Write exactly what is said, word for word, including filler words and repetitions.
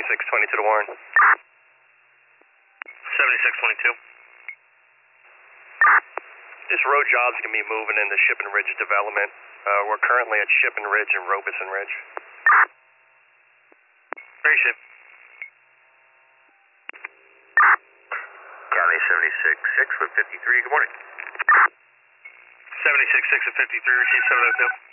seventy-six twenty-two to Warren. seventy-six twenty-two. This road job's going to be moving into Shipping Ridge development. Uh, we're currently at Shipping Ridge and Robeson Ridge. Appreciate it. County seventy-six six with fifty-three, good morning. seventy-six six of fifty-three, receive seven oh two.